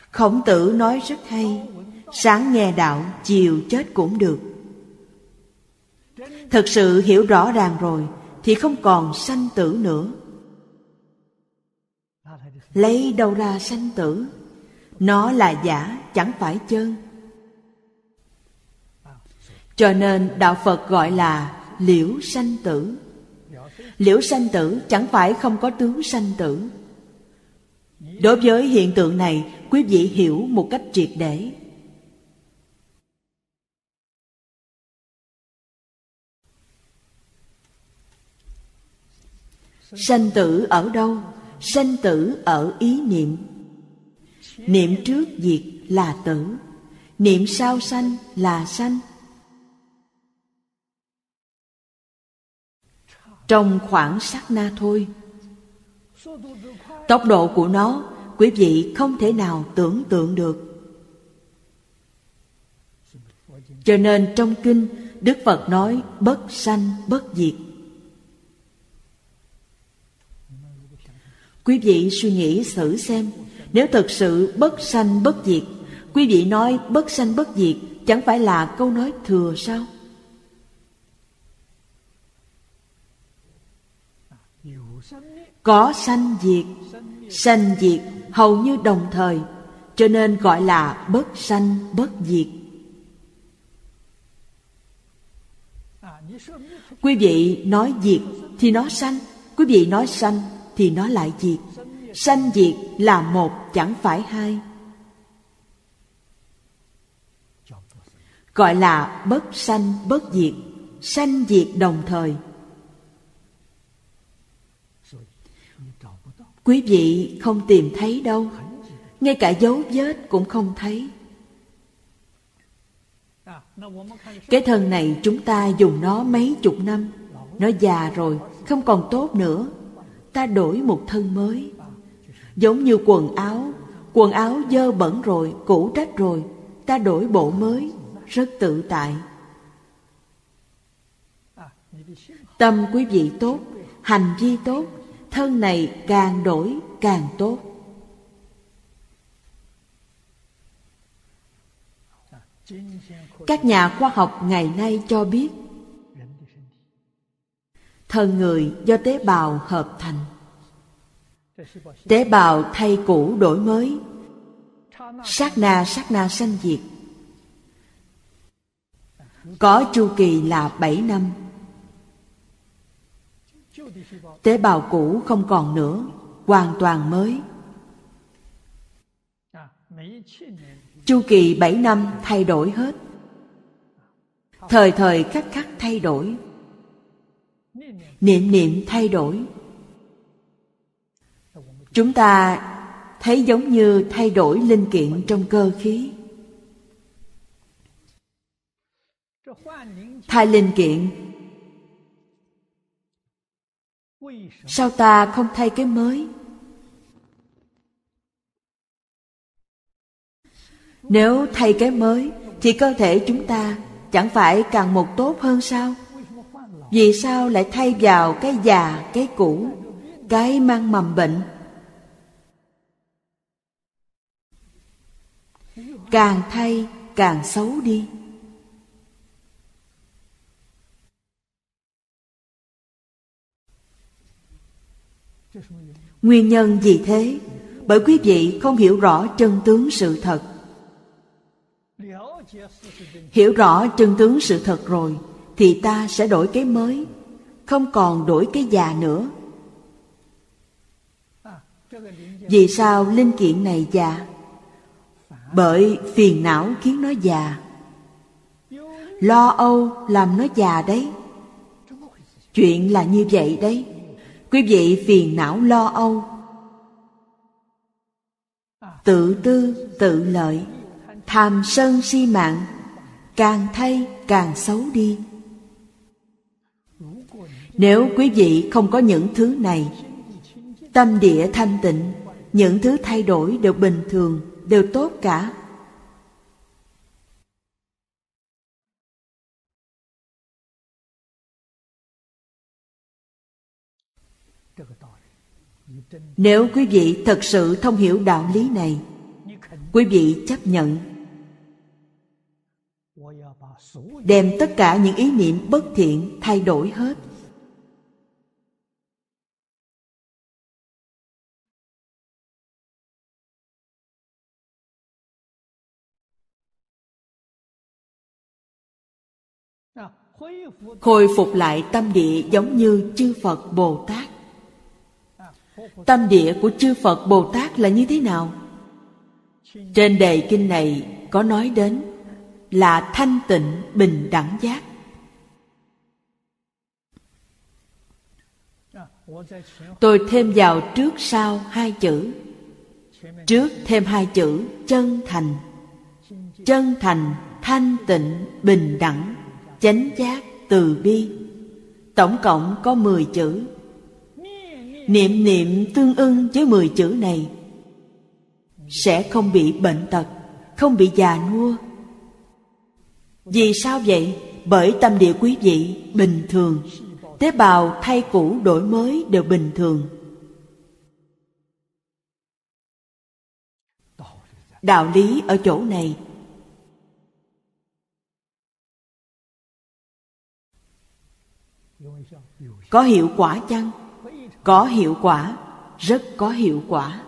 Khổng Tử nói rất hay: sáng nghe đạo, chiều chết cũng được. Thực sự hiểu rõ ràng rồi thì không còn sanh tử nữa. Lấy đâu ra sanh tử? Nó là giả, chẳng phải chân. Cho nên đạo Phật gọi là liễu sanh tử. Liễu sanh tử chẳng phải không có tướng sanh tử. Đối với hiện tượng này, quý vị hiểu một cách triệt để. Sanh tử ở đâu? Sanh tử ở ý niệm. Niệm trước diệt là tử, niệm sau sanh là sanh. Trong khoảng sát na thôi. Tốc độ của nó quý vị không thể nào tưởng tượng được. Cho nên trong kinh Đức Phật nói bất sanh bất diệt. Quý vị suy nghĩ thử xem, nếu thực sự bất sanh bất diệt, quý vị nói bất sanh bất diệt chẳng phải là câu nói thừa sao? Có sanh diệt hầu như đồng thời, cho nên gọi là bất sanh bất diệt. Quý vị nói diệt thì nó sanh, quý vị nói sanh thì nó lại diệt. Sanh diệt là một, chẳng phải hai. Gọi là bất sanh bất diệt, sanh diệt đồng thời. Quý vị không tìm thấy đâu, ngay cả dấu vết cũng không thấy. Cái thân này chúng ta dùng nó mấy chục năm, nó già rồi, không còn tốt nữa, ta đổi một thân mới. Giống như quần áo dơ bẩn rồi, cũ rách rồi, ta đổi bộ mới, rất tự tại. Tâm quý vị tốt, hành vi tốt, thân này càng đổi càng tốt. Các nhà khoa học ngày nay cho biết, thân người do tế bào hợp thành. Tế bào thay cũ đổi mới, sát na sanh diệt. Có chu kỳ là 7 năm. Tế bào cũ không còn nữa, hoàn toàn mới. Chu kỳ 7 năm thay đổi hết. Thời thời khắc khắc thay đổi. Niệm niệm thay đổi. Chúng ta thấy giống như thay đổi linh kiện trong cơ khí. Thay linh kiện, sao ta không thay cái mới? Nếu thay cái mới thì cơ thể chúng ta chẳng phải càng một tốt hơn sao? Vì sao lại thay vào cái già, cái cũ, cái mang mầm bệnh? Càng thay càng xấu đi. Nguyên nhân gì thế? Bởi quý vị không hiểu rõ chân tướng sự thật. Hiểu rõ chân tướng sự thật rồi thì ta sẽ đổi cái mới, không còn đổi cái già nữa. Vì sao linh kiện này già? Bởi phiền não khiến nó già. Lo âu làm nó già đấy. Chuyện là như vậy đấy. Quý vị phiền não lo âu, tự tư tự lợi, tham sân si mạng, càng thay càng xấu đi. Nếu quý vị không có những thứ này, tâm địa thanh tịnh, những thứ thay đổi đều bình thường, đều tốt cả. Nếu quý vị thật sự thông hiểu đạo lý này, Quý vị chấp nhận đem tất cả những ý niệm bất thiện thay đổi hết. Khôi phục lại tâm địa giống như chư Phật Bồ Tát. Tâm địa của chư Phật Bồ Tát là như thế nào? Trên đề kinh này có nói đến là thanh tịnh bình đẳng giác. Tôi thêm vào trước sau hai chữ. Trước thêm hai chữ chân thành. Chân thành, thanh tịnh, bình đẳng, chánh giác, từ bi. Tổng cộng có 10 chữ. Niệm niệm tương ưng với 10 chữ này sẽ không bị bệnh tật, không bị già nua. Vì sao vậy? Bởi tâm địa quý vị bình thường, tế bào thay cũ đổi mới đều bình thường. Đạo lý ở chỗ này. Có hiệu quả chăng? Có hiệu quả, rất có hiệu quả.